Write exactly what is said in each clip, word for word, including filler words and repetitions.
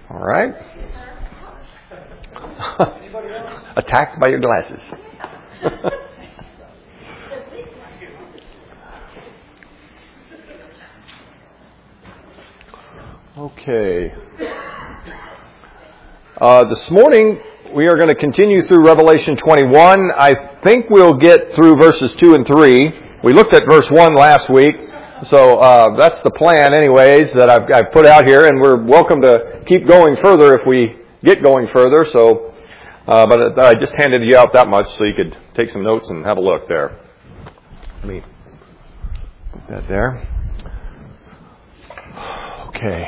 All right. Attacked by your glasses. Okay. Uh, this morning we are going to continue through Revelation twenty-one. I think we'll get through verses two and three. We looked at verse one last week, so uh, that's the plan anyways that I've, I've put out here, and we're welcome to keep going further if we get going further. So, uh, but I just handed you out that much so you could take some notes and have a look there. Let me put that there. Okay.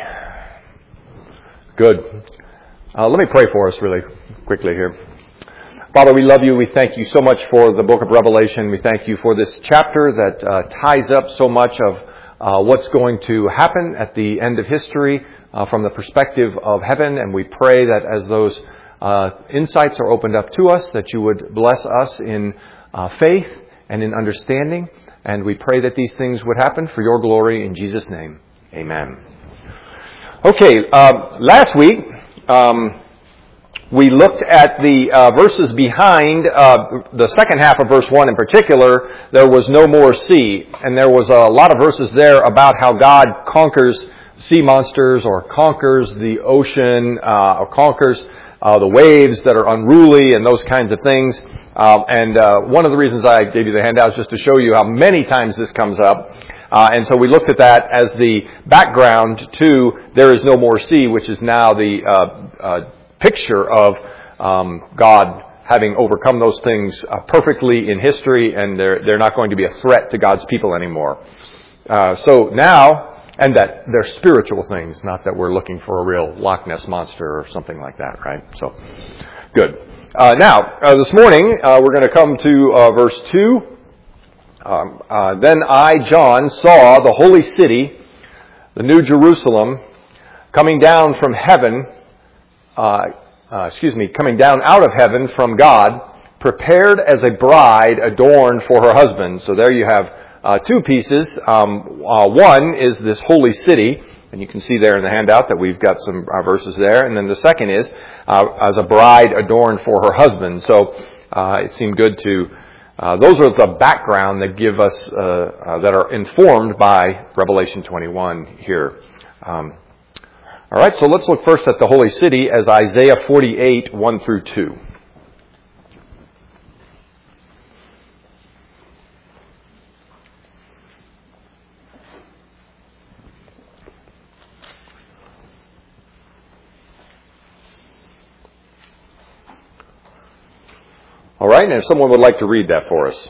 Good. Uh, let me pray for us really quickly here. Father, we love you. We thank you so much for the book of Revelation. We thank you for this chapter that uh, ties up so much of uh, what's going to happen at the end of history uh, from the perspective of heaven. And we pray that as those uh, insights are opened up to us, that you would bless us in uh, faith and in understanding. And we pray that these things would happen for your glory in Jesus' name. Amen. Okay, uh, last week, um, we looked at the uh, verses behind uh, the second half of verse one in particular. There was no more sea. And there was a lot of verses there about how God conquers sea monsters or conquers the ocean uh, or conquers uh, the waves that are unruly and those kinds of things. Um, and uh, one of the reasons I gave you the handout is just to show you how many times this comes up. Uh, and so we looked at that as the background to There Is No More Sea, which is now the uh, uh, picture of um, God having overcome those things uh, perfectly in history, and they're they're not going to be a threat to God's people anymore. Uh, so now, and that they're spiritual things, not that we're looking for a real Loch Ness monster or something like that, right? So, good. Uh, now, uh, this morning, uh, we're going to come to uh, verse two. Um, uh, then I, John, saw the holy city, the New Jerusalem, coming down from heaven, uh, uh, excuse me, coming down out of heaven from God, prepared as a bride adorned for her husband. So there you have uh, two pieces. Um, uh, one is this holy city, and you can see there in the handout that we've got some uh, verses there. And then the second is uh, as a bride adorned for her husband. So uh, it seemed good to Uh, those are the background that give us, uh, uh, that are informed by Revelation twenty-one here. Um, all right, so let's look first at the holy city as Isaiah forty-eight, one through two. All right, and if someone would like to read that for us.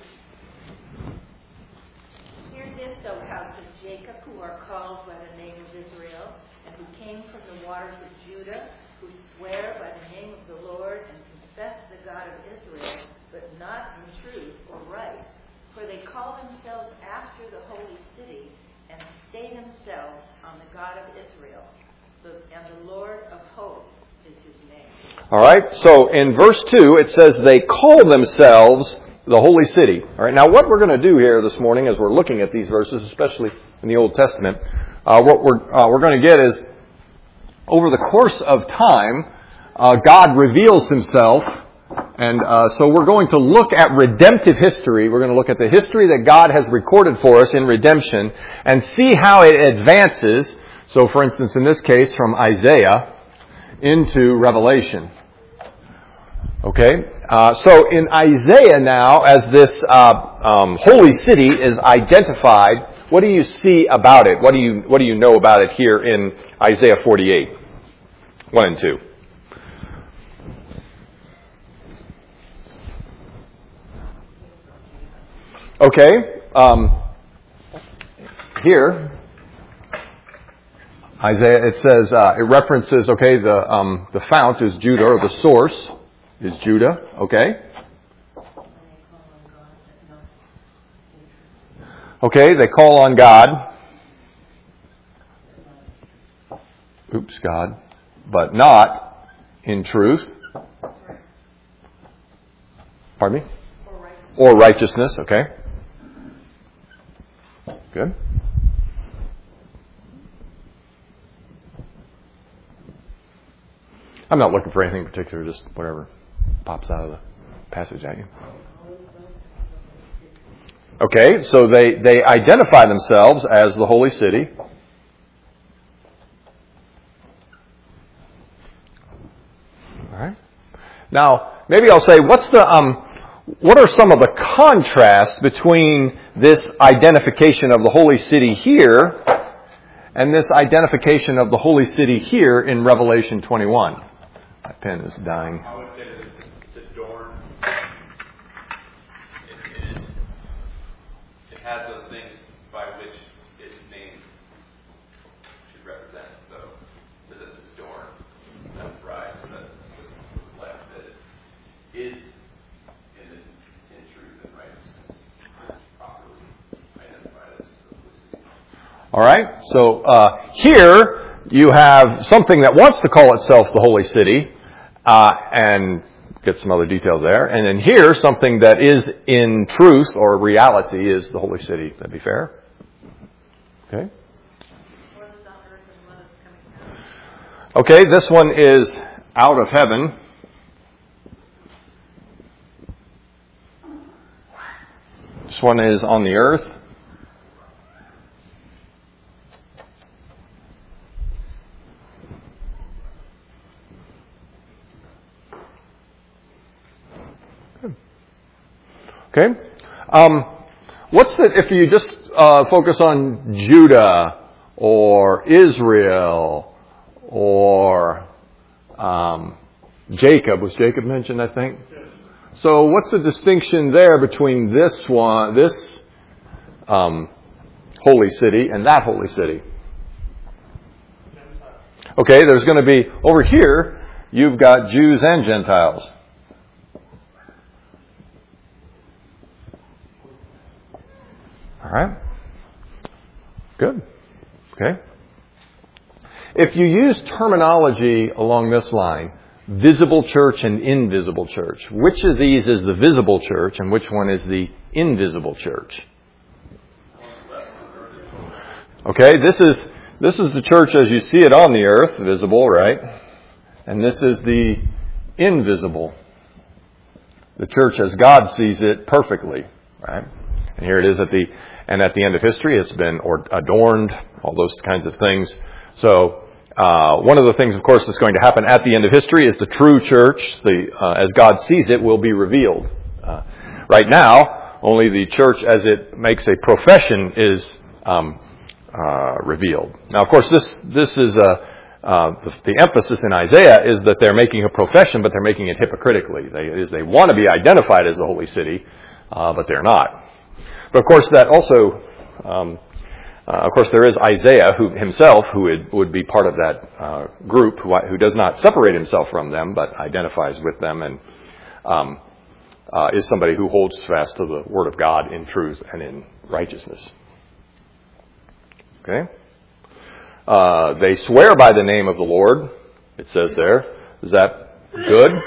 Hear this, O house of Jacob, who are called by the name of Israel, and who came from the waters of Judah, who swear by the name of the Lord and confess the God of Israel, but not in truth or right. For they call themselves after the holy city, and stay themselves on the God of Israel, and the Lord of hosts is his name. All right, so in verse two, it says they call themselves the holy city. All right, now what we're going to do here this morning as we're looking at these verses, especially in the Old Testament, uh, what we're uh, we're going to get is, over the course of time, uh, God reveals himself. And uh, so we're going to look at redemptive history. We're going to look at the history that God has recorded for us in redemption and see how it advances. So, for instance, in this case, from Isaiah into Revelation. Okay, uh, so in Isaiah now, as this uh, um, holy city is identified, what do you see about it? What do you what do you know about it here in Isaiah forty-eight, one and two? Okay, um, here. Isaiah, it says, uh, it references, okay, the um, the fount is Judah, or the source is Judah, okay? Okay, they call on God. Oops, God. But not in truth. Pardon me? Or righteousness, okay. Good. I'm not looking for anything particular, just whatever pops out of the passage at you. Okay, so they, they identify themselves as the holy city. All right. Now, maybe I'll say, what's the um, what are some of the contrasts between this identification of the holy city here and this identification of the holy city here in Revelation twenty-one? My pen is dying. I would say that it's, it's adorned. It, it, is, it has those things by which its name should represent. So, so that it's adorned. That's right. So that's the left that it is in, the, in truth and righteousness. It's properly identified as the holy city. All right. So uh, here you have something that wants to call itself the holy city. Uh, and get some other details there. And then here, something that is in truth or reality is the holy city. That'd be fair? Okay. Okay, this one is out of heaven. This one is on the earth. Okay. Um, what's the, if you just uh, focus on Judah or Israel or um, Jacob, was Jacob mentioned, I think? So what's the distinction there between this one, this um, holy city and that holy city? Okay, there's going to be, over here, you've got Jews and Gentiles. All right. Good. Okay. If you use terminology along this line, visible church and invisible church, which of these is the visible church and which one is the invisible church? Okay, this is this is the church as you see it on the earth, visible, right? And this is the invisible, the church as God sees it perfectly, right? And here it is at the and at the end of history, it's been or adorned, all those kinds of things. So uh, one of the things, of course, that's going to happen at the end of history is the true church, the uh, as God sees it, will be revealed. Uh, right now, only the church as it makes a profession is um, uh, revealed. Now, of course, this this is a uh, the, the emphasis in Isaiah is that they're making a profession, but they're making it hypocritically. They, it is they want to be identified as the holy city, uh, but they're not. But of course, that also, um, uh, of course, there is Isaiah who himself, who would, would be part of that uh, group, who, who does not separate himself from them, but identifies with them, and um, uh, is somebody who holds fast to the Word of God in truth and in righteousness. Okay, uh, they swear by the name of the Lord. It says there. Is that good?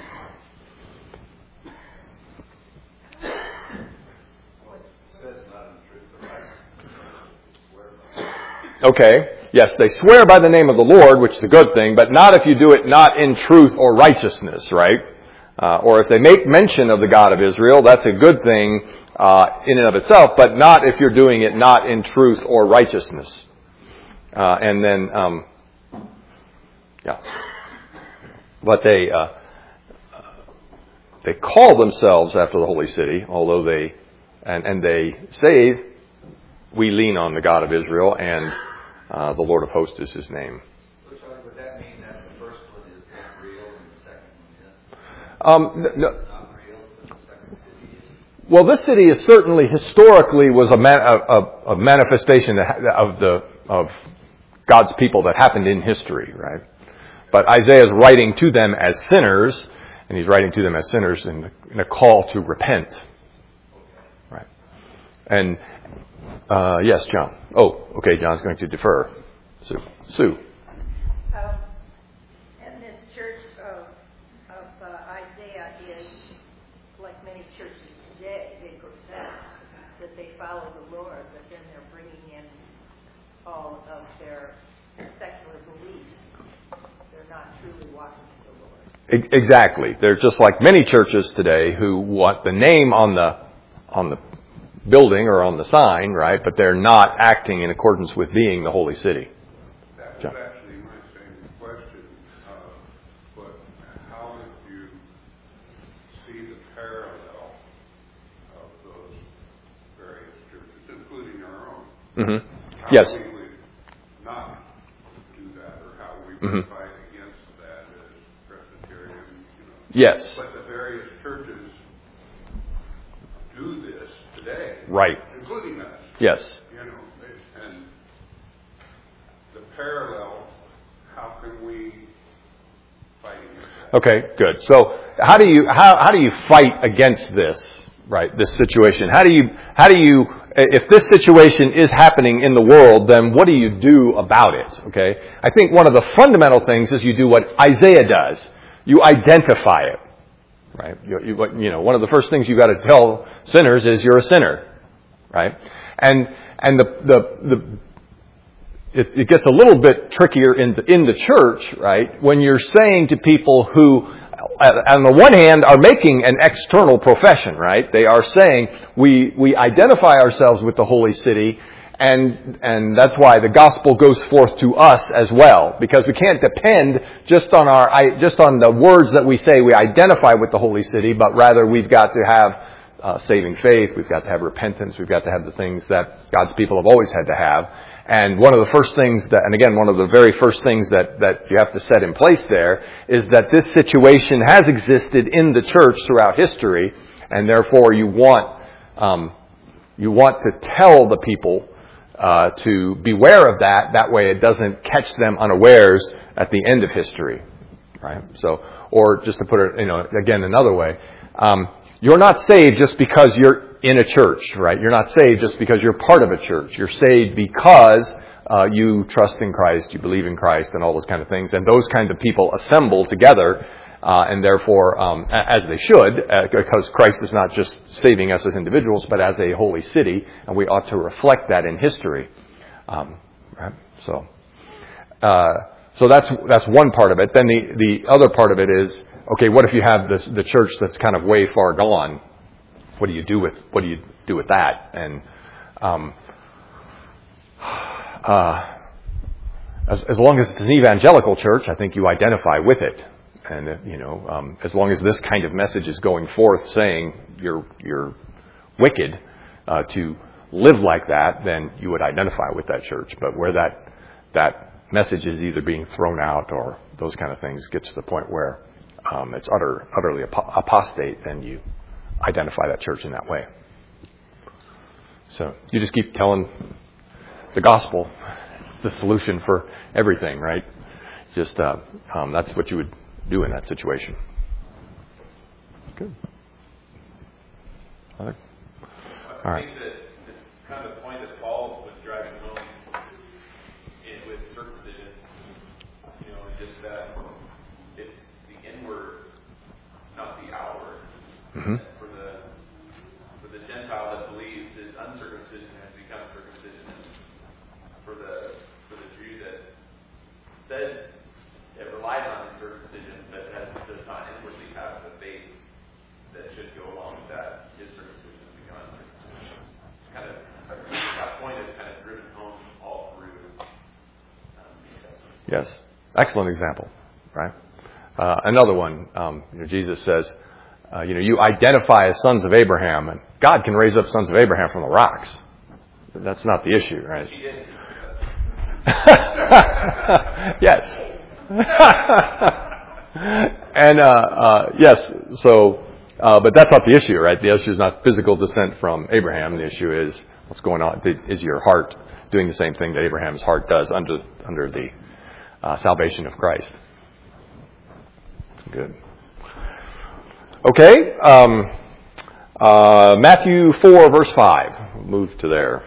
Okay, yes, they swear by the name of the Lord, which is a good thing, but not if you do it not in truth or righteousness, right? Uh, or if they make mention of the God of Israel, that's a good thing uh, in and of itself, but not if you're doing it not in truth or righteousness. Uh, and then, um, yeah, but they uh, they call themselves after the holy city, although they and and they say we lean on the God of Israel and uh, the Lord of hosts is his name. So, Charlie, would that mean that the first one is not real and the second one is? Um, no, Not real, but the second city is? well, this city is certainly historically was a, man, a, a, a manifestation of the of God's people that happened in history, right? But Isaiah is writing to them as sinners, and he's writing to them as sinners in, in a call to repent, right? And Uh, yes, John. Oh, okay, John's going to defer. Sue. Sue. Um, and this church of, of uh, Isaiah is, like many churches today, they profess that they follow the Lord, but then they're bringing in all of their secular beliefs. They're not truly walking in E- Exactly. They're just like many churches today who want the name on the on the building or on the sign, right? But they're not acting in accordance with being the holy city. That was John. actually my same question. Uh, but how did you see the parallel of those various churches, including our own? Mm-hmm. How Yes. we would not do that, or how we would Mm-hmm. fight against that as Presbyterian, you know. Yes. But the various churches do this today, Right. including us. Yes. You know, and the parallel, how can we fight against that? Okay, good. So how do you how how do you fight against this, right? This situation. How do you how do you if this situation is happening in the world, then what do you do about it? Okay? I think one of the fundamental things is you do what Isaiah does. You identify it. Right? You, you, you know, one of the first things you got to tell sinners is you're a sinner, right? And and the the the it, it gets a little bit trickier in the in the church, right? When you're saying to people who, on the one hand, are making an external profession, right? They are saying we we identify ourselves with the holy city. And and that's why the gospel goes forth to us as well, because we can't depend just on our just on the words that we say we identify with the holy city, but rather we've got to have uh, saving faith, we've got to have repentance, we've got to have the things that God's people have always had to have. And one of the first things that, and again, one of the very first things that that you have to set in place there is that this situation has existed in the church throughout history, and therefore you want um, you want to tell the people. Uh, to beware of that. That way it doesn't catch them unawares at the end of history, right? So, or just to put it, you know, again, another way, um, you're not saved just because you're in a church, right? You're not saved just because you're part of a church. You're saved because uh, you trust in Christ, you believe in Christ, and all those kind of things. And those kind of people assemble together. Uh, and therefore, um, as they should, uh, because Christ is not just saving us as individuals, but as a holy city, and we ought to reflect that in history. Um, right? So, uh, so that's that's one part of it. Then the, the other part of it is, okay, what if you have this the church that's kind of way far gone? What do you do with what do you do with that? And um, uh, as as long as it's an evangelical church, I think you identify with it. And, you know, um, as long as this kind of message is going forth saying you're you're wicked uh, to live like that, then you would identify with that church. But where that that message is either being thrown out or those kind of things gets to the point where um, it's utter utterly ap- apostate, then you identify that church in that way. So you just keep telling the gospel, the solution for everything, right? Just uh, um, that's what you would do in that situation. Good. Other? All right. I think that it's kind of the point that Paul was driving home in, with circumcision. You know, just that it's the inward, not the outward. Mm-hmm. For the for the Gentile that believes his uncircumcision has become circumcision. For the for the Jew that says it relied on his circumcision, but has, does not inwardly have the faith that should go along with that, his circumcision has become uncircumcision. It's kind of, that point is kind of driven home all through um, these texts. Yes. Excellent example, right? Uh, another one, um, you know, Jesus says, uh, you know, you identify as sons of Abraham, and God can raise up sons of Abraham from the rocks. That's not the issue, right? He did. Yes. and uh, uh, yes, so, uh, but that's not the issue, right? The issue is not physical descent from Abraham. The issue is what's going on. Is your heart doing the same thing that Abraham's heart does under under the uh, salvation of Christ? Good. Okay. Um, uh, Matthew four, verse five. We'll move to there.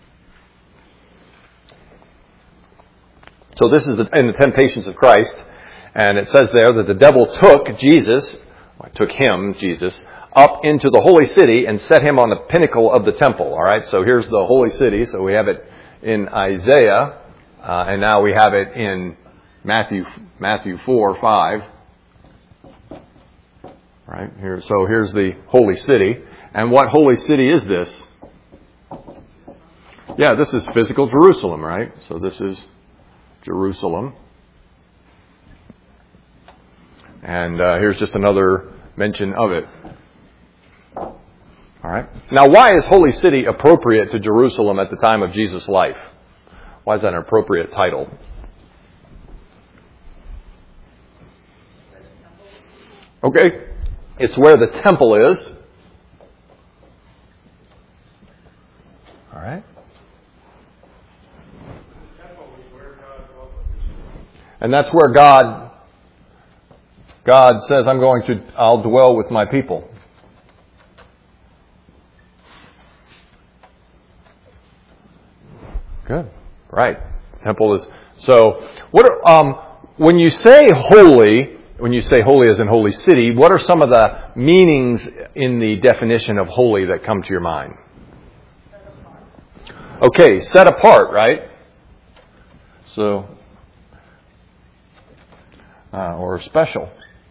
So this is the, in the temptations of Christ. And it says there that the devil took Jesus, or took him, Jesus, up into the holy city and set him on the pinnacle of the temple. All right, so here's the holy city. So we have it in Isaiah, uh, and now we have it in Matthew, Matthew four, five. Right here. So here's the holy city. And what holy city is this? Yeah, this is physical Jerusalem, right? So this is Jerusalem. And uh, here's just another mention of it. All right. Now, why is holy city appropriate to Jerusalem at the time of Jesus' life? Why is that an appropriate title? Okay. It's where the temple is. All right. And that's where God, God says, I'm going to, I'll dwell with my people. Good. Right. Temple is, so, what are, um, when you say holy, when you say holy as in holy city, what are some of the meanings in the definition of holy that come to your mind? Okay, set apart, right? So, uh, or special.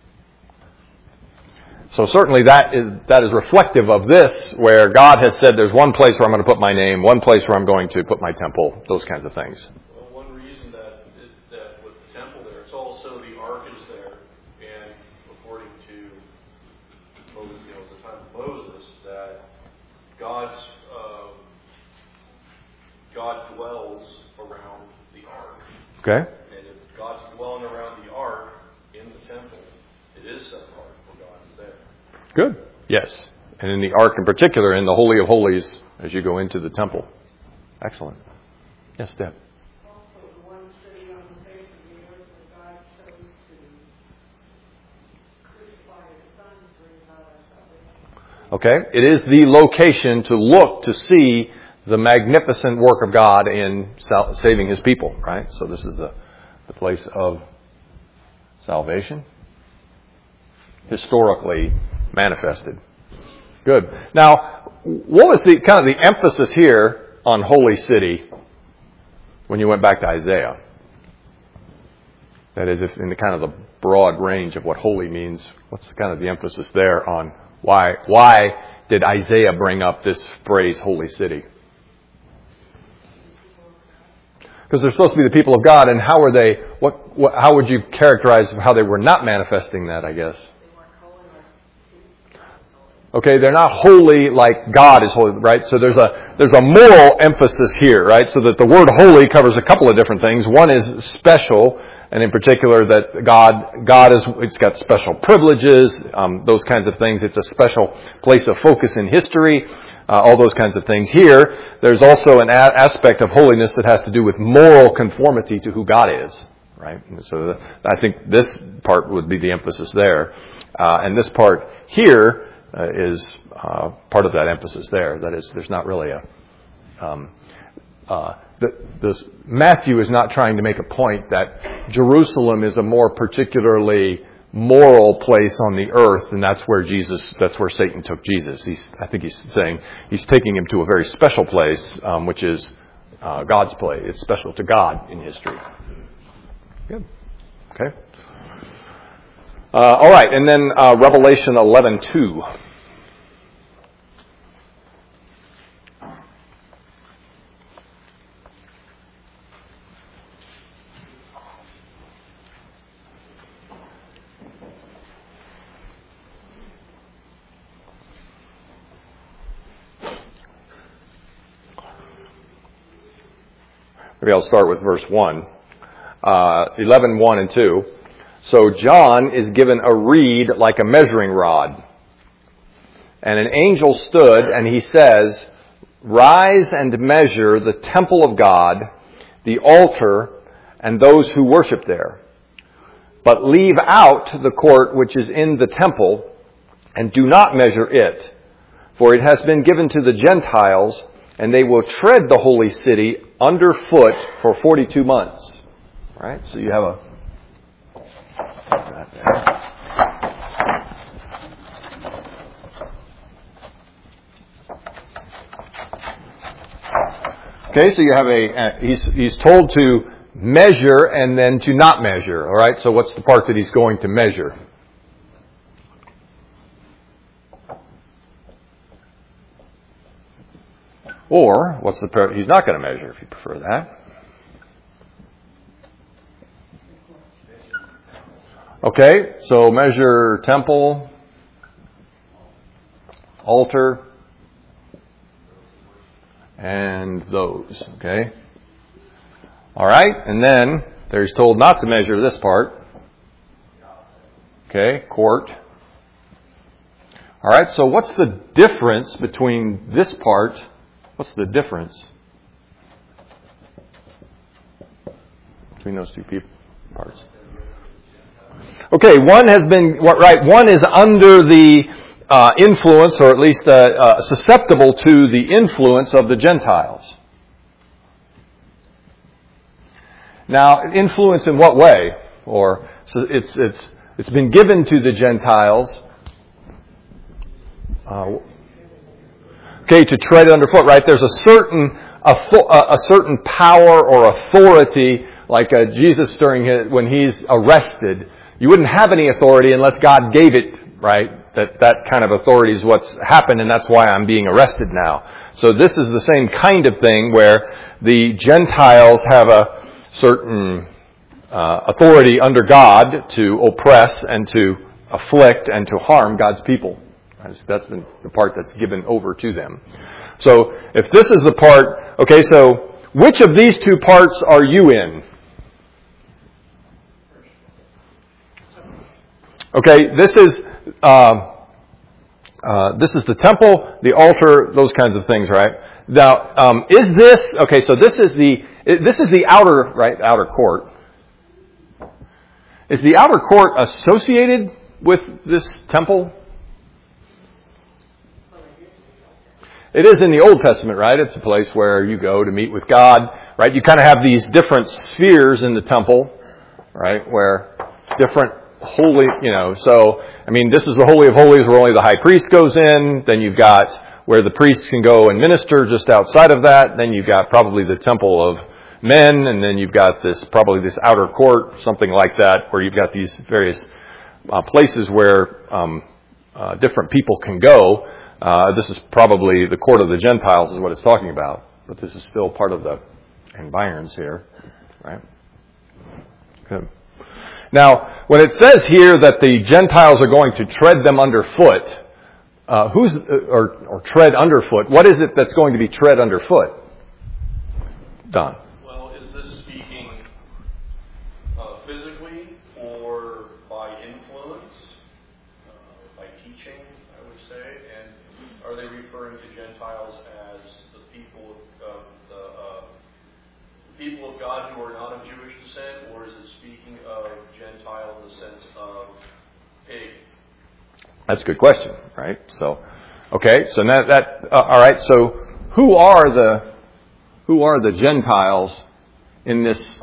So certainly that is that is reflective of this, where God has said there's one place where I'm going to put my name, one place where I'm going to put my temple, those kinds of things. Well, one reason that is that with the temple there, it's also the ark is there, and according to you know the time of Moses, that God's uh, God dwells around the ark. Okay. And if God's dwelling around the ark in the temple, it is set apart where God is there. Good. Yes. And in the ark in particular, in the Holy of Holies, as you go into the temple. Excellent. Yes, Deb. It's also the one city on the face of the earth where God chose to crucify His Son to bring about our salvation. Okay. It is the location to look to see the magnificent work of God in sal- saving His people, right? So this is the, the place of salvation. Historically manifested. Good. Now, what was the kind of the emphasis here on holy city when you went back to Isaiah? That is, if in the kind of the broad range of what holy means, what's the kind of the emphasis there on why why did Isaiah bring up this phrase holy city? Because they're supposed to be the people of God, and how are they? What, what? How would you characterize how they were not manifesting that? I guess. Okay, they're not holy like God is holy, right? So there's a there's a moral emphasis here, right? So that the word holy covers a couple of different things. One is special, and in particular that God God is it's got special privileges, um, those kinds of things. It's a special place of focus in history. Uh, all those kinds of things. Here, there's also an a- aspect of holiness that has to do with moral conformity to who God is, right? And so the, I think this part would be the emphasis there. Uh, and this part here uh, is uh, part of that emphasis there. That is, there's not really a... Um, uh, the, this, Matthew is not trying to make a point that Jerusalem is a more particularly moral place on the earth, and that's where Jesus, that's where Satan took Jesus. He's, I think he's saying he's taking him to a very special place, um, which is uh, God's place. It's special to God in history. Good. Okay. Uh, all right, and then uh, Revelation eleven two. Maybe I'll start with verse one. Uh, eleven, one and two. So John is given a reed like a measuring rod. And an angel stood and he says, "Rise and measure the temple of God, the altar, and those who worship there. But leave out the court which is in the temple, and do not measure it. For it has been given to the Gentiles, and they will tread the holy city underfoot for forty-two months." Right? So you have a Okay, so you have a, uh, he's, he's told to measure and then to not measure. All right, so what's the part that he's going to measure? Or, what's the part he's not going to measure, if you prefer that? Okay, so measure temple, altar, and those, okay? All right, and then there's told not to measure this part. Okay, court. All right, so what's the difference between this part? What's the difference between those two people parts? Okay, one has been, right, one is under the uh, influence, or at least uh, uh, susceptible to the influence of the Gentiles. Now, influence in what way? Or so it's it's it's been given to the Gentiles. Uh, okay, to tread underfoot, right? There's a certain a, a certain power or authority, like uh, Jesus during his, when he's arrested. You wouldn't have any authority unless God gave it, right? That that kind of authority is what's happened, and that's why I'm being arrested now. So this is the same kind of thing where the Gentiles have a certain uh, authority under God to oppress and to afflict and to harm God's people. That's been the part that's given over to them. So if this is the part, okay, so which of these two parts are you in? Okay, this is uh, uh, this is the temple, the altar, those kinds of things, right? Now, um, is this okay? So this is the this is the outer right outer court. Is the outer court associated with this temple? It is in the Old Testament, right? It's a place where you go to meet with God, right? You kind of have these different spheres in the temple, right? Where different holy, you know, so, I mean, this is the Holy of Holies where only the high priest goes in. Then you've got where the priests can go and minister just outside of that. Then you've got probably the temple of men. And then you've got this, probably this outer court, something like that, where you've got these various uh, places where um, uh, different people can go. Uh, this is probably the court of the Gentiles is what it's talking about. But this is still part of the environs here, right? Good. Now, when it says here that the Gentiles are going to tread them underfoot, uh, who's or, or tread underfoot? What is it that's going to be tread underfoot? Don. Well, is this speaking uh, physically or by influence, uh, by teaching? I would say, and are they referring to Gentiles as the people of the uh, people of God who are not of Jewish descent, or is it speaking of Gentile in the sense of pagan? That's a good question, right? So, okay, so that, that uh, all right. So, who are the who are the Gentiles in this?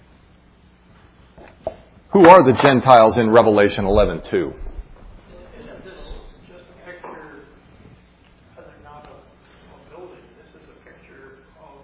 Who are the Gentiles in Revelation eleven two? Isn't this just a picture, other not a, a building? This is a picture of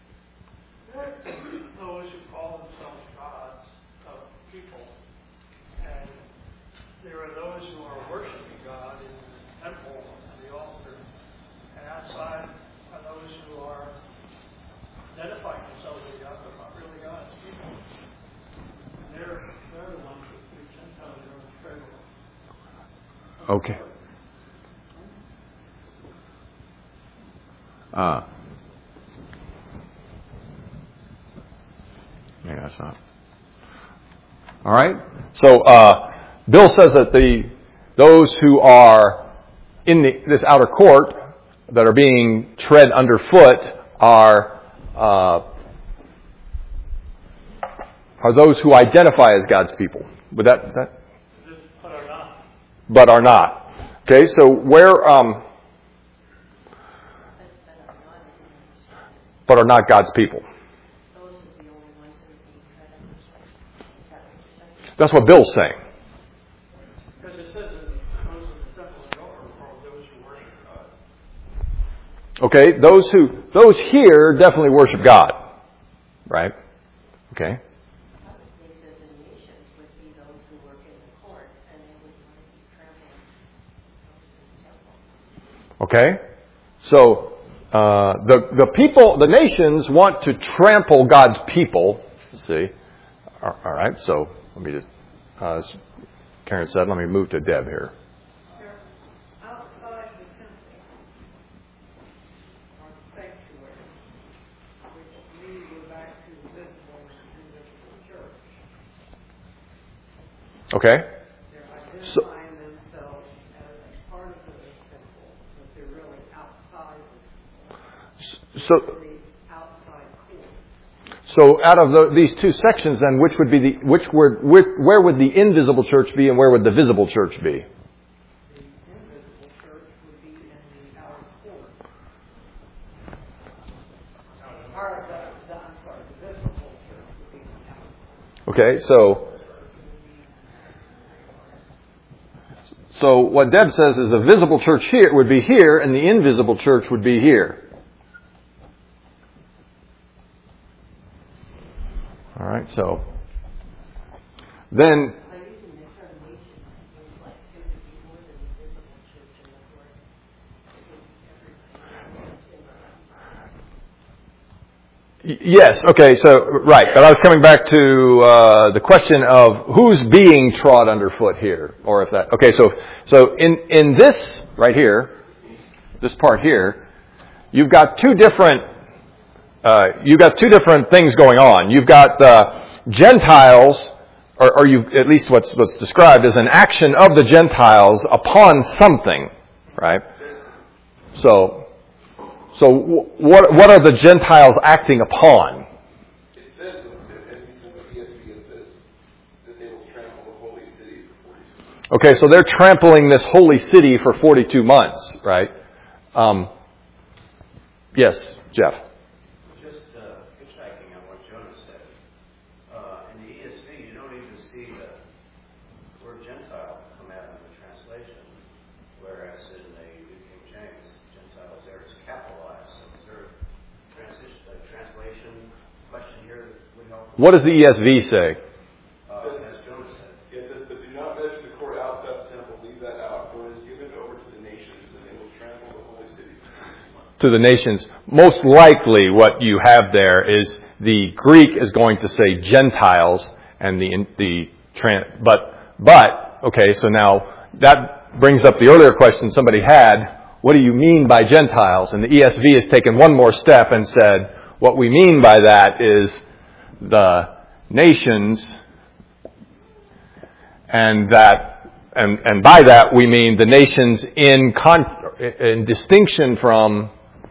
those who call themselves gods of people. And there are those who are worshiping God in the temple and the altar. And outside are those who are identifying themselves as God, but not really God's people. And they're, they're the ones that the Gentiles are in favor of. Okay. Ah. Yeah, that's not. All right. So uh, Bill says that the those who are in the, this outer court that are being tread underfoot are uh, are those who identify as God's people. Would that, that? But are not. But are not. Okay. So where? Um, but are not God's people. Those are the only ones that are being tread underfoot. Is that what you're saying? That's what Bill's saying. Okay, those who, those here definitely worship God. Right? Okay. I would think that the nations would be those who work in the court, and they would want to be trampling over the temple. Okay? So, uh, the, the people, the nations want to trample God's people. Let's see. All right, so let me just, uh, as Karen said, let me move to Deb here. They're outside the temple, or the sanctuary, which we go back to the visible and invisible church. Okay? They're So, identifying themselves as a part of the temple, but they're really outside the so, the outside court. so out of the, these two sections, then, which would be the, which would, where, where would the invisible church be, and where would the visible church be? The invisible church would be in the outer court. Or the, the, I'm sorry, the visible church would be in the outer court. Okay, so, so what Deb says is the visible church here would be here, and the invisible church would be here. All right, so then, By using the term nation, it seems like it would be more than the visible church in the court. It would be everybody. y- yes, okay, so, right, but I was coming back to uh, the question of who's being trod underfoot here, or if that, okay, so, so in, in this right here, this part here, you've got two different Uh, you've got two different things going on. You've got the Gentiles, or, or you at least what's what's described as an action of the Gentiles upon something, right? So, so what what are the Gentiles acting upon? It says, as we see in the E S V, it says that they will trample the holy city for forty-two months. Okay, so they're trampling this holy city for forty-two months, right? Um, yes, Jeff. Just uh, hitchhiking on what Jonah said. Uh, in the E S V, you don't even see the word Gentile come out in the translation, whereas in the New King James, Gentiles there is capitalized. So is there a, transition, a translation question here that would help? What does the E S V say? Uh, as Jonah said. It says, but do not measure the court outside the temple, leave that out, for it is given over to the nations, and they will trample the holy city for forty-two months. To the nations. Most likely what you have there is the Greek is going to say Gentiles and the, the, but, but, okay, so now that brings up the earlier question somebody had, what do you mean by Gentiles? And the E S V has taken one more step and said, what we mean by that is the nations, and that, and, and by that we mean the nations in, con, in distinction from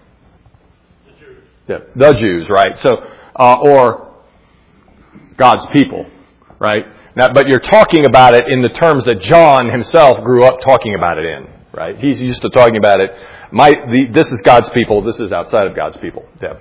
Yeah, the Jews, right? So, uh, or God's people, right? Now, but you're talking about it in the terms that John himself grew up talking about it in, right? He's used to talking about it. My, the, this is God's people. This is outside of God's people. Deb.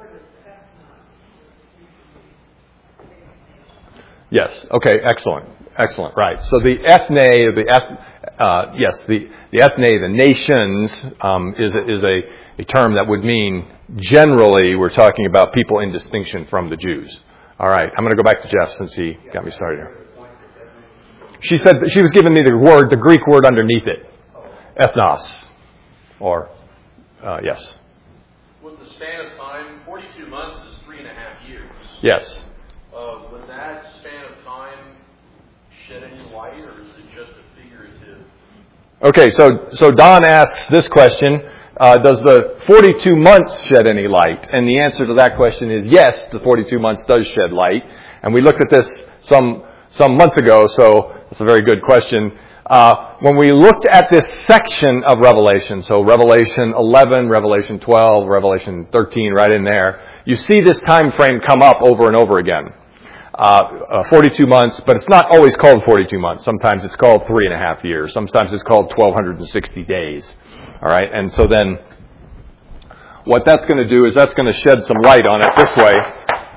Yes. Okay. Excellent. Excellent. Right. So the ethne, the eth, uh, yes, the the ethne, the nations, um, is a, is a, a term that would mean generally we're talking about people in distinction from the Jews. All right. I'm going to go back to Jeff since he got me started here. She said that she was giving me the word, the Greek word underneath it, ethnos, or uh, yes. With the span of time, forty-two months is three and a half years. Yes. Uh, would that span of time shed any light, or is it just a figurative? Okay, so so Don asks this question, uh, does the forty-two months shed any light? And the answer to that question is yes, the forty-two months does shed light. And we looked at this some some months ago, so that's a very good question. Uh, when we looked at this section of Revelation, so Revelation eleven, Revelation twelve, Revelation thirteen, right in there, you see this time frame come up over and over again. Uh, uh, forty-two months, but it's not always called forty-two months. Sometimes it's called three and a half years. Sometimes it's called twelve sixty days. All right, and so then what that's going to do is that's going to shed some light on it this way.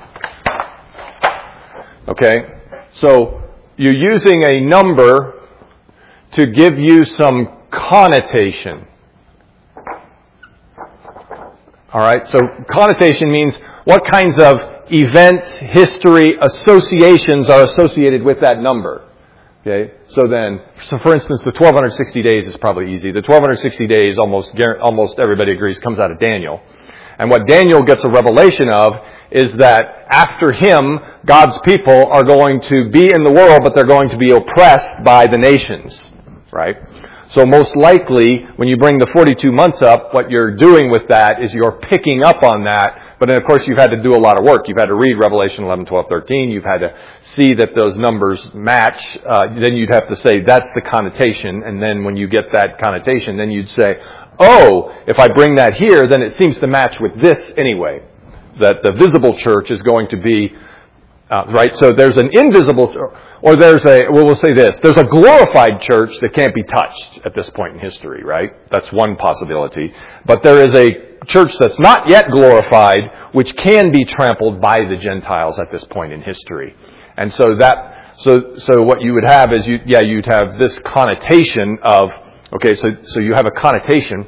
Okay, so you're using a number to give you some connotation. All right, so connotation means what kinds of events, history, associations are associated with that number. Okay, so then, so for instance, the twelve sixty days is probably easy. The twelve sixty days, almost almost everybody agrees, comes out of Daniel. And what Daniel gets a revelation of is that after him, God's people are going to be in the world, but they're going to be oppressed by the nations, right? So most likely, when you bring the forty-two months up, what you're doing with that is you're picking up on that. But then, of course, you've had to do a lot of work. You've had to read Revelation eleven, twelve, thirteen. You've had to see that those numbers match. Uh, then you'd have to say, that's the connotation. And then when you get that connotation, then you'd say, oh, if I bring that here, then it seems to match with this anyway. That the visible church is going to be, uh, right? So there's an invisible, or there's a, well, we'll say this, there's a glorified church that can't be touched at this point in history, right? That's one possibility. But there is a church that's not yet glorified, which can be trampled by the Gentiles at this point in history. And so that, so, so what you would have is, you, yeah, you'd have this connotation of, okay, so, so you have a connotation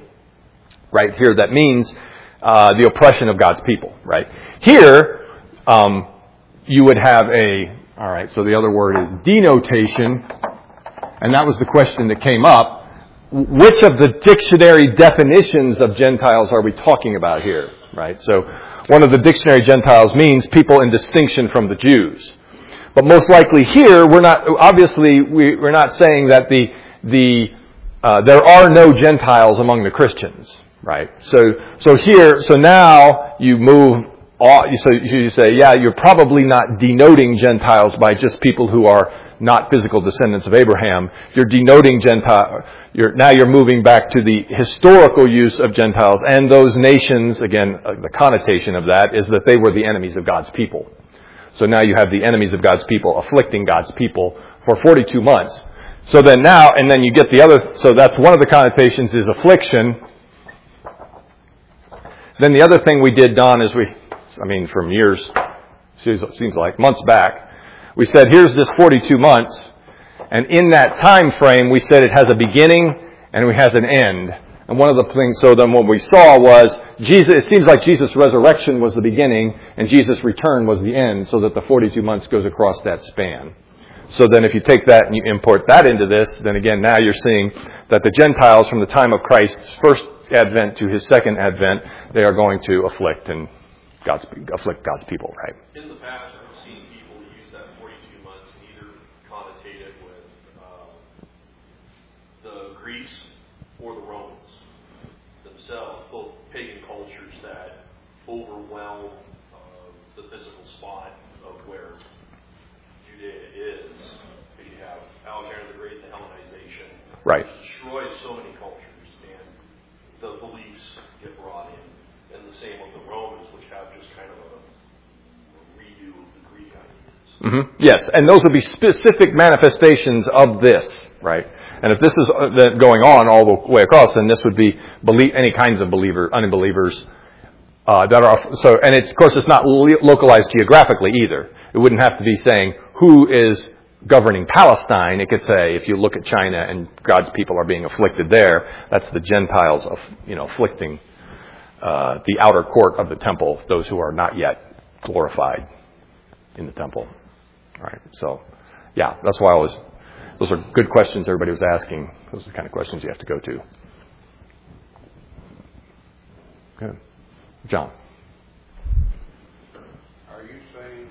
right here that means uh, the oppression of God's people, right? Here, um, you would have a, all right, so the other word is denotation, and that was the question that came up. Which of the dictionary definitions of Gentiles are we talking about here, right? So one of the dictionary Gentiles means people in distinction from the Jews. But most likely here, we're not, obviously, we, we're not saying that the, the, uh, there are no Gentiles among the Christians, right? So, so here, so now you move, all, so you say, yeah, you're probably not denoting Gentiles by just people who are not physical descendants of Abraham. You're denoting Gentile, you're, now you're moving back to the historical use of Gentiles, and those nations, again, uh, the connotation of that is that they were the enemies of God's people. So now you have the enemies of God's people afflicting God's people for forty-two months. So then now, and then you get the other, so that's one of the connotations is affliction. Then the other thing we did, Don, is we, I mean, from years, seems like, months back, we said, here's this forty-two months, and in that time frame, we said it has a beginning and it has an end. And one of the things, so then what we saw was, Jesus, it seems like Jesus' resurrection was the beginning and Jesus' return was the end, so that the forty-two months goes across that span. So then if you take that and you import that into this, then again, now you're seeing that the Gentiles from the time of Christ's first advent to his second advent, they are going to afflict and God's, afflict God's people, right? In the past, I've seen people use that forty-two months and either connotate it with uh, the Greeks or the Romans themselves, both pagan cultures that overwhelm uh, the physical spot of where Judea is. You have Alexander the Great, the Hellenization, right, which destroys so many cultures, and the beliefs get brought in. And the same with the Romans, which have just kind of a, a redo of the Greek ideas. Mm-hmm. Yes, and those would be specific manifestations of this, right? And if this is going on all the way across, then this would be believe, any kinds of believer, unbelievers uh, that are so. And it's, of course, it's not localized geographically either. It wouldn't have to be saying who is governing Palestine. It could say if you look at China and God's people are being afflicted there, that's the Gentiles of you know afflicting uh, the outer court of the temple, those who are not yet glorified in the temple. All right. So, yeah, that's why I was. Those are good questions everybody was asking. Those are the kind of questions you have to go to. Good. John. Are you saying,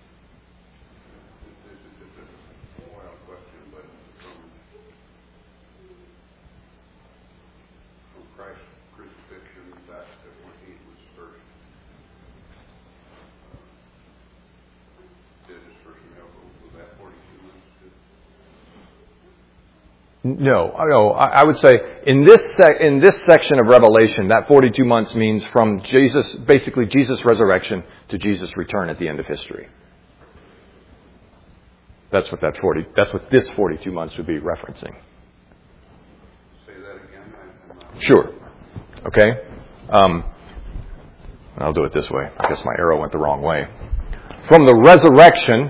this is just a wild question, but from, from Christ's crucifixion back to when he was first, uh, did his first miracle, was that forty-two months? No, no. I would say in this sec- in this section of Revelation, that forty-two months means from Jesus, basically Jesus' resurrection to Jesus' return at the end of history. That's what that forty. That's what this forty-two months would be referencing. Say that again. I'm not Sure. Okay. Um, I'll do it this way. I guess my arrow went the wrong way. From the resurrection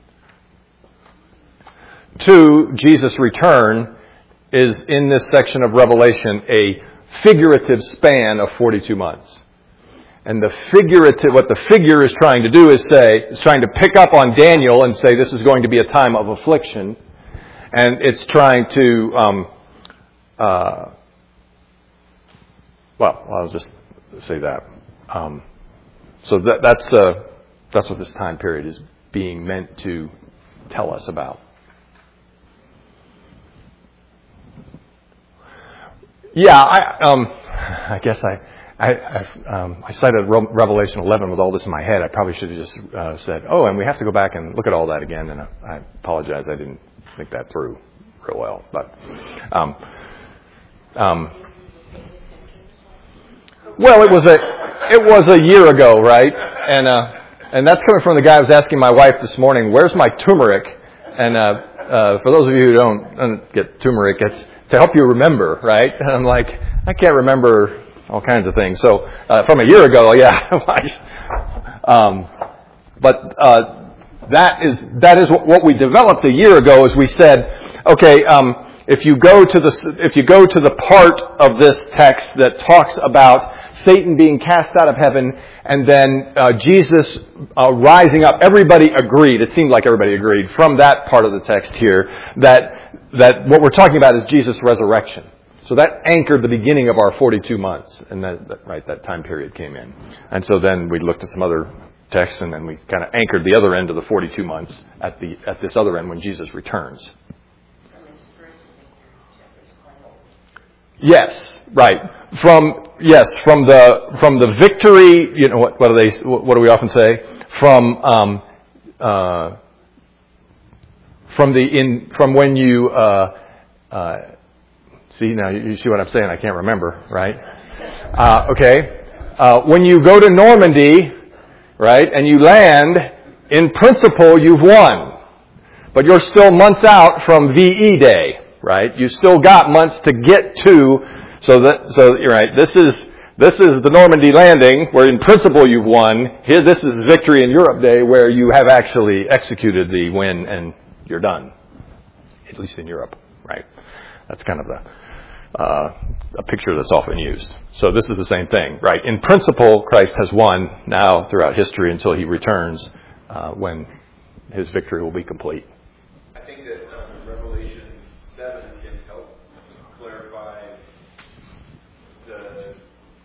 to Jesus' return is in this section of Revelation a figurative span of forty-two months. And the figurative, what the figure is trying to do is say, is trying to pick up on Daniel and say this is going to be a time of affliction. And it's trying to, um, uh, well, I'll just say that. Um, so that, that's uh, that's what this time period is being meant to tell us about. Yeah, I, um, I guess I. I, I've, um, I cited Revelation eleven with all this in my head. I probably should have just uh, said, oh, and we have to go back and look at all that again. And I, I apologize, I didn't think that through real well. But, um, um, well, it was a it was a year ago, right? And uh, and that's coming from the guy who was asking my wife this morning, where's my turmeric? And uh, uh, for those of you who don't, don't get turmeric, it's to help you remember, right? And I'm like, I can't remember all kinds of things. So uh, from a year ago, yeah. um, but uh, that is that is what we developed a year ago. Is we said, okay, um, if you go to the if you go to the part of this text that talks about Satan being cast out of heaven and then uh, Jesus uh, rising up, everybody agreed. It seemed like everybody agreed from that part of the text here that that what we're talking about is Jesus' resurrection. So that anchored the beginning of our forty-two months, and that, that right that time period came in. And so then we looked at some other texts, and then we kind of anchored the other end of the forty-two months at the at this other end when Jesus returns. Yes, right. From yes, from the from the victory. You know what? What do they? What do we often say? From um, uh, from the in from when you. Uh, uh, See, now you see what I'm saying. I can't remember, right? Uh, okay. Uh, when you go to Normandy, right, and you land, in principle, you've won. But you're still months out from V E Day, right? You still got months to get to. So that, so you're right. This is this is the Normandy landing, where in principle you've won. Here, this is Victory in Europe Day, where you have actually executed the win and you're done. At least in Europe, right? That's kind of the. Uh, a picture that's often used. So this is the same thing, right? In principle, Christ has won now throughout history until he returns uh, when his victory will be complete. I think that um, Revelation seven can help clarify the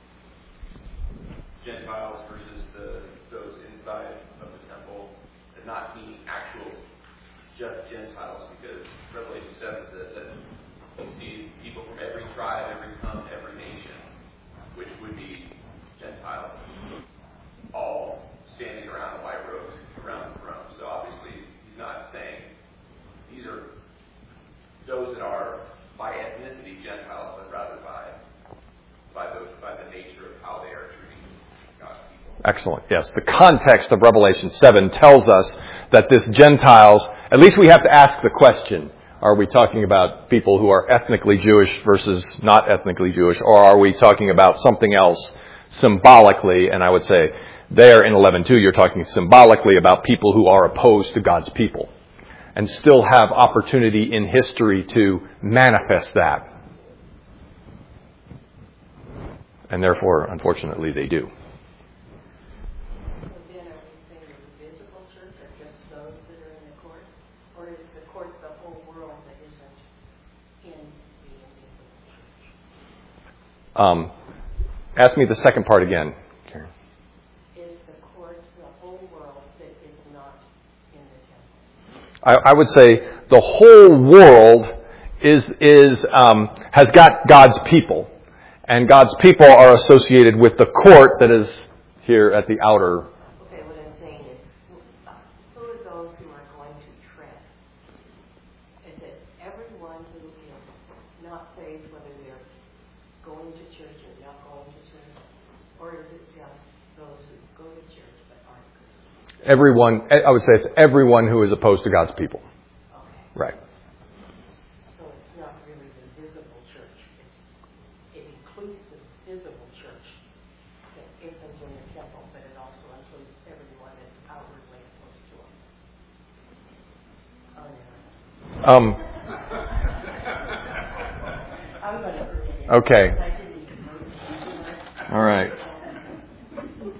Gentiles versus the those inside of the temple as not being actual just Gentiles, because Revelation seven says that he sees people from every tribe, every tongue, every nation, which would be Gentiles, all standing around the white robes around the throne. So obviously, he's not saying these are those that are by ethnicity Gentiles, but rather by by the by the nature of how they are treating God's people. Excellent. Yes, the context of Revelation seven tells us that this Gentiles. At least we have to ask the question. Are we talking about people who are ethnically Jewish versus not ethnically Jewish, or are we talking about something else symbolically? And I would say there in eleven two, you're talking symbolically about people who are opposed to God's people and still have opportunity in history to manifest that. And therefore, unfortunately, they do. Um, ask me the second part again, Karen. Is the court the whole world that is not in the temple? I, I would say the whole world is is um, has got God's people, and God's people are associated with the court that is here at the outer. Okay, what I'm saying is, who are those who are going to tread? Is it everyone who is not saved, whether they're going to church or not going to church? Or is it just those who go to church but aren't Christians? Everyone, I would say it's everyone who is opposed to God's people. Okay. Right. So it's not really the visible church. It's, it includes the visible church that isn't in the temple, but it also includes everyone that's outwardly opposed to it. Oh, no. Um. I'm going to Okay. All right.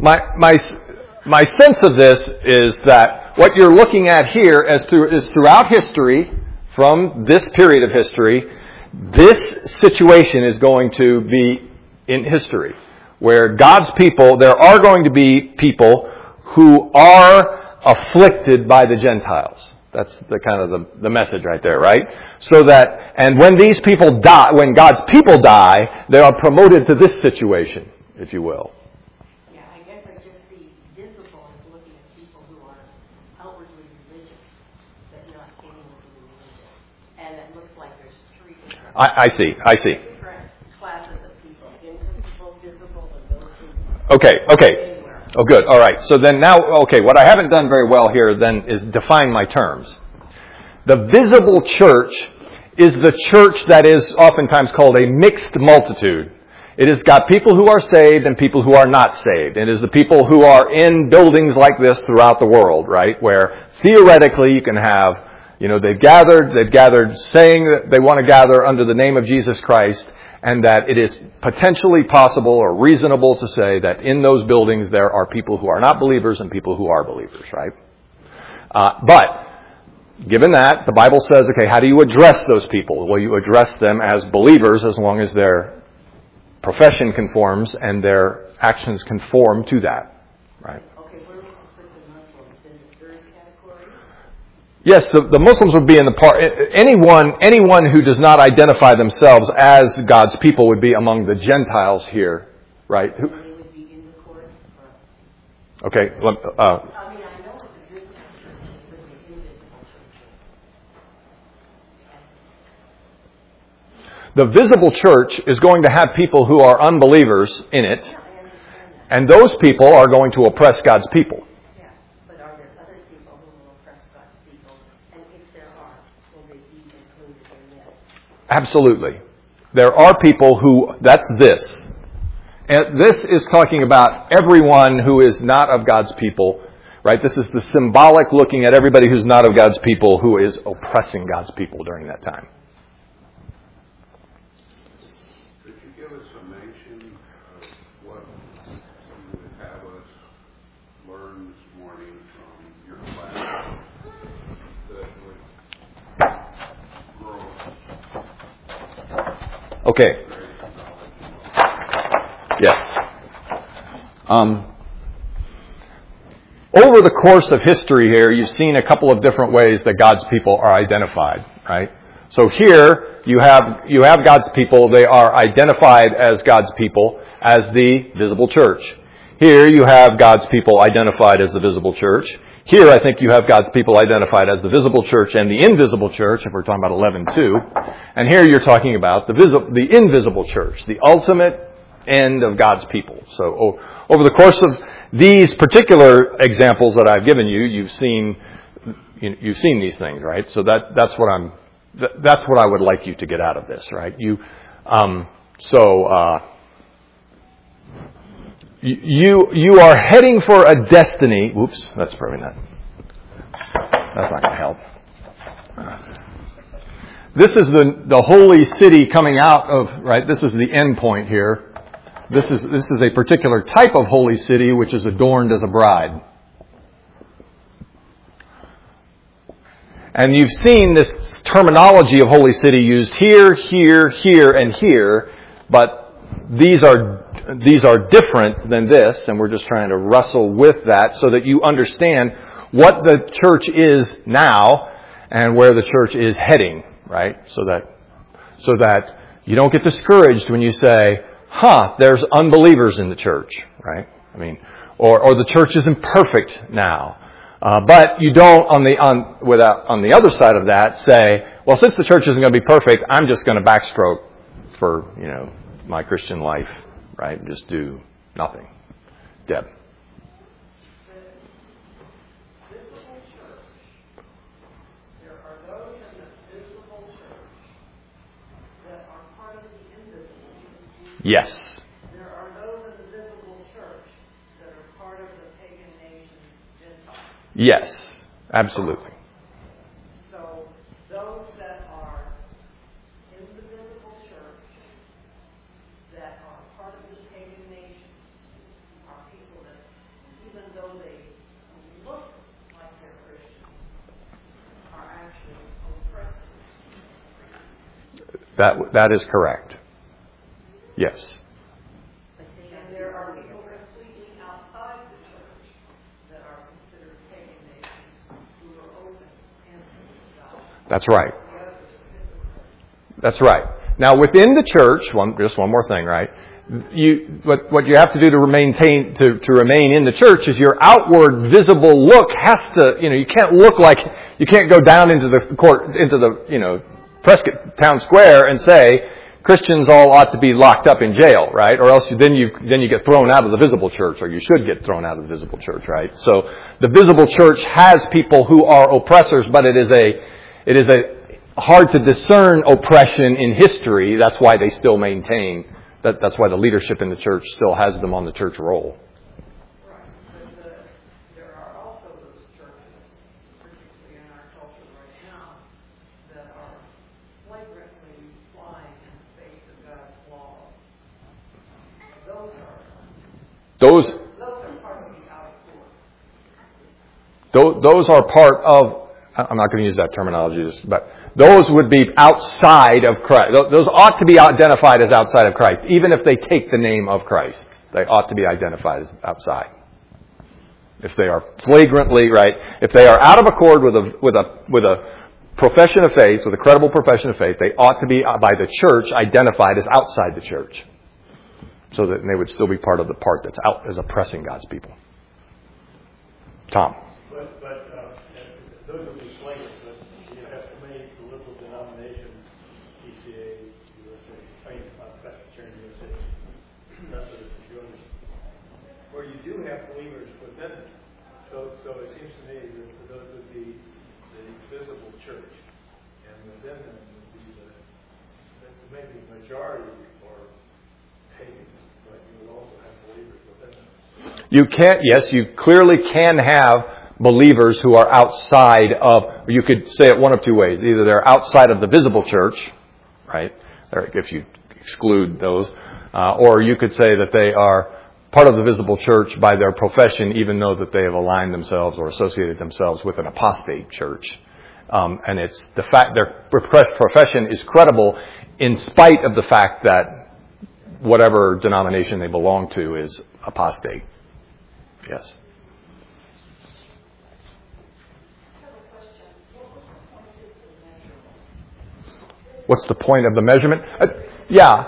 my my my sense of this is that what you're looking at here as through, is throughout history, from this period of history, this situation is going to be in history, where God's people, there are going to be people who are afflicted by the Gentiles. That's the kind of the, the message right there, right? So that, and when these people die, when God's people die, they are promoted to this situation, if you will. Yeah, I guess I just see visible as looking at people who are outwardly religious, but not inwardly religious. And it looks like there's three different, I, I see, I see. different classes of people, invisible, visible, and those who Okay, okay. anywhere. Oh, good. All right. So then now, okay, what I haven't done very well here then is define my terms. The visible church is the church that is oftentimes called a mixed multitude. It has got people who are saved and people who are not saved. It is the people who are in buildings like this throughout the world, right? Where theoretically you can have, you know, they've gathered, they've gathered saying that they want to gather under the name of Jesus Christ, and that it is potentially possible or reasonable to say that in those buildings there are people who are not believers and people who are believers, right? Uh, but, given that, the Bible says, okay, how do you address those people? Well, you address them as believers as long as their profession conforms and their actions conform to that, right? Okay, where would you put the Muslims? In the third category? Yes, the, the Muslims would be in the part. Anyone, anyone who does not identify themselves as God's people would be among the Gentiles here, right? Who, They would be in the court? Or, okay, let- uh, I mean, I know it's a visible church, but the invisible church. the visible church is going to have people who are unbelievers in it, Yeah, I understand that. and those people are going to oppress God's people. Yeah, but are there other people who will oppress God's people? And if there are, will they be included in this? Absolutely. There are people who, that's this. And this is talking about everyone who is not of God's people, right? This is the symbolic looking at everybody who's not of God's people who is oppressing God's people during that time. Could you give us a mention of what you would have us learn this morning from your class that would grow Okay. great knowledge? Yes. Um, over the course of history here, you've seen a couple of different ways that God's people are identified, right? So here, you have, you have God's people. They are identified as God's people as the visible church. Here, you have God's people identified as the visible church. Here, I think you have God's people identified as the visible church and the invisible church, if we're talking about eleven two. And here you're talking about the visi- the invisible church, the ultimate end of God's people. So oh, over the course of these particular examples that I've given you, you've seen you, you've seen these things, right? So that that's what I'm th- that's what I would like you to get out of this, right? You um, so uh, you you are heading for a destiny. Whoops, that's probably not. That's not going to help. This is the the holy city coming out of, right? This is the end point here. This is this is a particular type of holy city which is adorned as a bride. And you've seen this terminology of holy city used here, here, here, and here, but these are these are different than this, and we're just trying to wrestle with that so that you understand what the church is now and where the church is heading, right? So that so that you don't get discouraged when you say, huh, there's unbelievers in the church, right? I mean, or, or the church isn't perfect now. Uh, but you don't, on the on without on the other side of that, say, well, since the church isn't going to be perfect, I'm just going to backstroke for, you know, my Christian life, right? And just do nothing. Deb. Yes. There are those in the visible church that are part of the pagan nations, Gentiles. Yes, absolutely. So those that are in the visible church that are part of the pagan nations are people that though they look like they're Christians, are actually oppressors. That that is correct. Yes. And there are people completely outside the church that are considered pagan nations who are open enemies of God. That's right. That's right. Now, within the church, one just one more thing, right? You what what you have to do to maintain to, to remain in the church is your outward visible look has to, you know, you can't look like you can't go down into the court into the, you know, Prescott Town Square and say Christians all ought to be locked up in jail, right? Or else you, then you then you get thrown out of the visible church, or you should get thrown out of the visible church, right? So the visible church has people who are oppressors, but it is a it is a hard to discern oppression in history. That's why they still maintain that. That's why the leadership in the church still has them on the church roll. Right, but the, there are also those churches, particularly in our culture right now, that are flagrantly flying in the face of God's laws. Those are Those those are part of the outer court. those, those are part of. I'm not going to use that terminology, but those would be outside of Christ. Those ought to be identified as outside of Christ, even if they take the name of Christ. They ought to be identified as outside. If they are flagrantly, right, if they are out of accord with a with a with a profession of faith, with a credible profession of faith, they ought to be by the church identified as outside the church, so that they would still be part of the part that's out as oppressing God's people. Tom. But, but uh, those would be flagrant, but you have so many liberal denominations, P C A, U S A, I mean, uh, Presbyterian U S A, Methodist, and Jewish, where you do have believers within it. So, so it seems to me that those would be the visible church, and within them would be the, the maybe majority or pagans, but you would also have believers within them. You can't, yes, you clearly can have believers who are outside of, you could say it one of two ways. Either they're outside of the visible church, right, or if you exclude those, uh, or you could say that they are part of the visible church by their profession, even though that they have aligned themselves or associated themselves with an apostate church. Um, and it's the fact their profession is credible in spite of the fact that whatever denomination they belong to is apostate. Yes. What's the point of the measurement? Uh, yeah.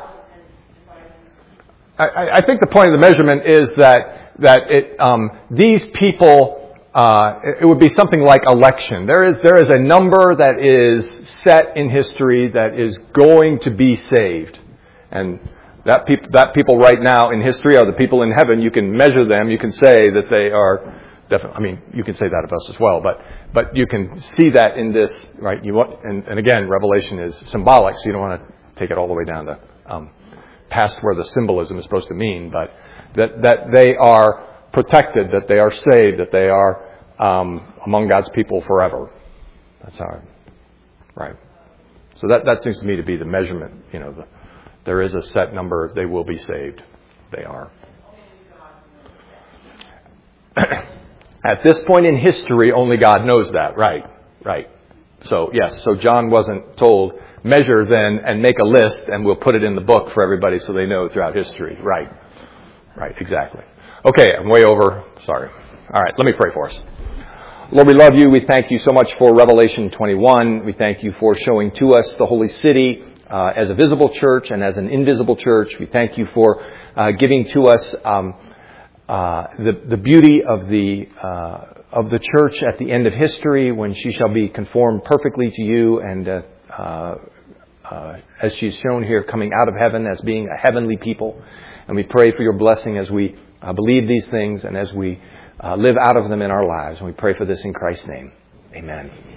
I, I think the point of the measurement is that that it um, these people uh, it would be something like election. There is there is a number that is set in history that is going to be saved, and that people that people right now in history are the people in heaven. You can measure them. You can say that they are. Definitely, I mean, you can say that of us as well, but but you can see that in this, right? You want, and, and again, Revelation is symbolic, so you don't want to take it all the way down to um, past where the symbolism is supposed to mean, but that that they are protected, that they are saved, that they are um, among God's people forever. That's how, right? So that that seems to me to be the measurement. You know, the, there is a set number. They will be saved. They are. At this point in history, only God knows that. Right, right. So, yes, so John wasn't told, measure then and make a list and we'll put it in the book for everybody so they know throughout history. Right, right, exactly. Okay, I'm way over. Sorry. All right, let me pray for us. Lord, we love you. We thank you so much for Revelation twenty-one. We thank you for showing to us the Holy City uh, as a visible church and as an invisible church. We thank you for uh, giving to us um Uh, the, the beauty of the uh, of the church at the end of history, when she shall be conformed perfectly to you, and uh, uh, uh, as she's shown here, coming out of heaven as being a heavenly people. And we pray for your blessing as we uh, believe these things and as we uh, live out of them in our lives. And we pray for this in Christ's name. Amen.